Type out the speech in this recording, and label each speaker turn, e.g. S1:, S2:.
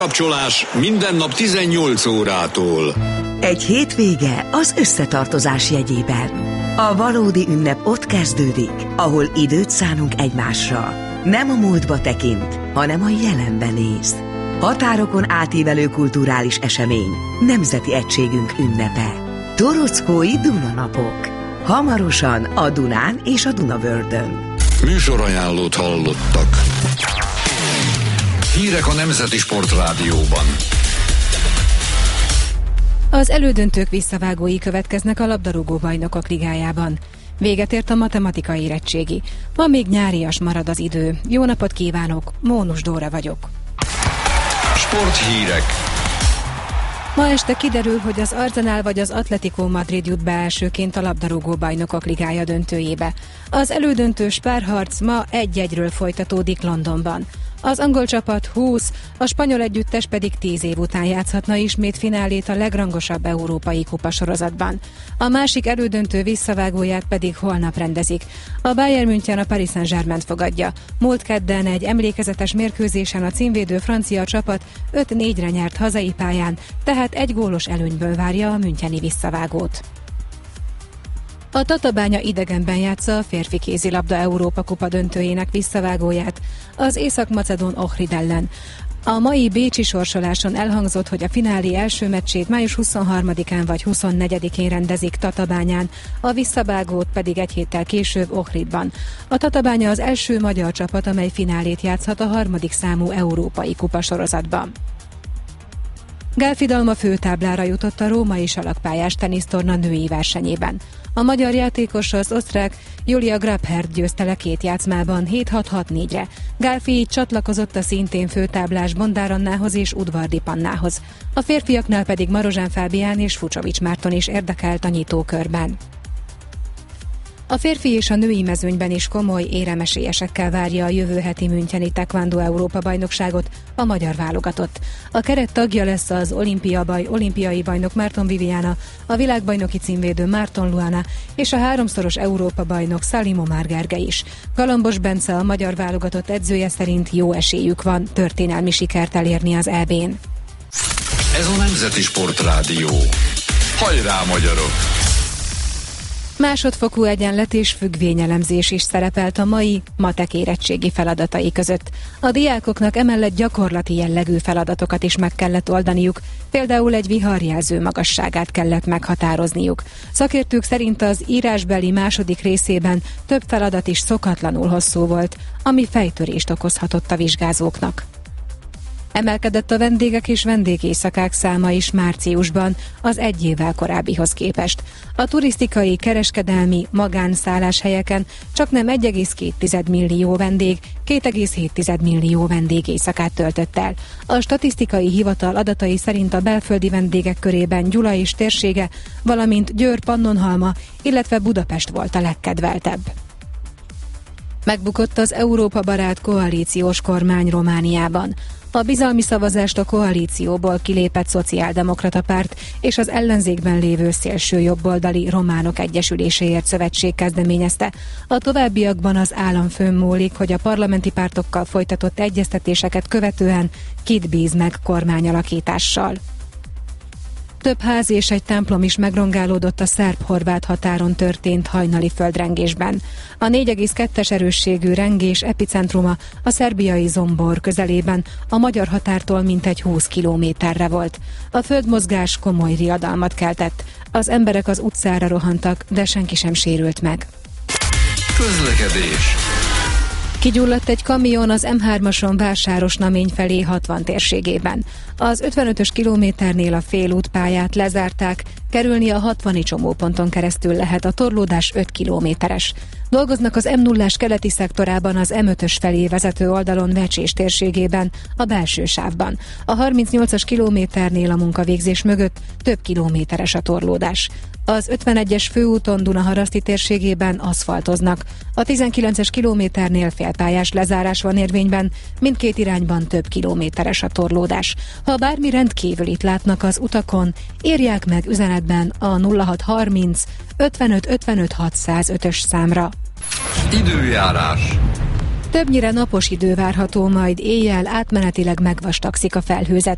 S1: Kapcsolás minden nap 18 órától.
S2: Egy hétvége az összetartozás jegyében. A valódi ünnep ott kezdődik, ahol időt szánunk egymásra. Nem a múltba tekint, hanem a jelenbe néz. Határokon átívelő kulturális esemény, nemzeti egységünk ünnepe. Torockói Dunanapok. Hamarosan a Dunán és a Dunavördön.
S1: Műsorajánlót hallottak. Hírek a Nemzeti Sportrádióban.
S3: Az elődöntők visszavágói következnek a labdarúgó bajnokok ligájában. Véget ért a matematikai érettségi. Ma még nyárias marad az idő. Jó napot kívánok, Mónus Dóra vagyok.
S1: Sporthírek.
S3: Ma este kiderül, hogy az Arsenal vagy az Atletico Madrid jut be elsőként a labdarúgó bajnokok ligája döntőjébe. Az elődöntős párharc ma 1-1-ről folytatódik Londonban. Az angol csapat 20, a spanyol együttes pedig 10 év után játszhatna ismét finálét a legrangosabb európai kupasorozatban. A másik elődöntő visszavágóját pedig holnap rendezik. A Bayern München a Paris Saint-Germaint fogadja. Múlt kedden egy emlékezetes mérkőzésen a címvédő francia csapat 5-4-re nyert hazai pályán, tehát egy gólos előnyből várja a müncheni visszavágót. A Tatabánya idegenben játsza a férfi kézilabda Európa kupa döntőjének visszavágóját az észak-macedón Ohrid ellen. A mai bécsi sorsoláson elhangzott, hogy a finálé első meccsét május 23-án vagy 24-én rendezik Tatabányán, a visszavágót pedig egy héttel később Ohridban. A Tatabánya az első magyar csapat, amely finálét játszhat a harmadik számú európai kupasorozatban. Gálfi Dalma főtáblára jutott a római salakpályás tenisztorna női versenyében. A magyar játékos az osztrák Julia Grabherr győzte le 2 játszmában 7-6-6-4-re. Gálfi így csatlakozott a szintén főtáblás Bondár Annához és Udvardi Pannához. A férfiaknál pedig Marozsán Fábián és Fucsovics Márton is érdekelt a nyitókörben. A férfi és a női mezőnyben is komoly éremesélyesekkel várja a jövő heti müncheni Taekwondo Európa-bajnokságot a magyar válogatott. A keret tagja lesz az olimpiai bajnok Márton Viviana, a világbajnoki címvédő Márton Luana és a 3-szoros Európa-bajnok Salim Omar Gergely is. Galambos Bence, a magyar válogatott edzője szerint jó esélyük van történelmi sikert elérni az EB-n.
S1: Ez a Nemzeti Sportrádió. Hajrá, magyarok!
S3: Másodfokú egyenlet és függvényelemzés is szerepelt a mai matek érettségi feladatai között. A diákoknak emellett gyakorlati jellegű feladatokat is meg kellett oldaniuk, például egy viharjelző magasságát kellett meghatározniuk. Szakértők szerint az írásbeli második részében több feladat is szokatlanul hosszú volt, ami fejtörést okozhatott a vizsgázóknak. Emelkedett a vendégek és vendégéjszakák száma is márciusban az egy évvel korábbihoz képest. A turisztikai, kereskedelmi, magánszálláshelyeken csaknem 1,2 millió vendég, 2,7 millió vendégéjszakát töltött el. A statisztikai hivatal adatai szerint a belföldi vendégek körében Gyula és térsége, valamint Győr Pannonhalma, illetve Budapest volt a legkedveltebb. Megbukott az Európa-barát koalíciós kormány Romániában. A bizalmi szavazást a koalícióból kilépett szociáldemokrata párt és az ellenzékben lévő szélső jobboldali Románok Egyesüléséért szövetség kezdeményezte. A továbbiakban az államfőn múlik, hogy a parlamenti pártokkal folytatott egyeztetéseket követően kit bíz meg kormányalakítással. Több ház és egy templom is megrongálódott a szerb-horvát határon történt hajnali földrengésben. A 4,2-es erősségű rengés epicentruma a szerbiai Zombor közelében, a magyar határtól mintegy 20 kilométerre volt. A földmozgás komoly riadalmat keltett. Az emberek az utcára rohantak, de senki sem sérült meg.
S1: Közlekedés.
S3: Kigyulladt egy kamion az M3-ason Vásáros-Namény felé 60 térségében. Az 55-ös kilométernél a félútpályát lezárták, kerülni a 60-i csomóponton keresztül lehet, a torlódás 5 kilométeres. Dolgoznak az M0-ás keleti szektorában az M5-ös felé vezető oldalon Vecsés térségében, a belső sávban. A 38-as kilométernél a munkavégzés mögött több kilométeres a torlódás. Az 51-es főúton Dunaharaszti térségében aszfaltoznak. A 19-es kilométernél félpályás lezárás van érvényben, mindkét irányban több kilométeres a torlódás. Ha bármi rendkívülit látnak az utakon, írják meg üzenetben a 0630 55 55 605-ös számra.
S1: Időjárás.
S3: Többnyire napos idő várható, majd éjjel átmenetileg megvastagszik a felhőzet.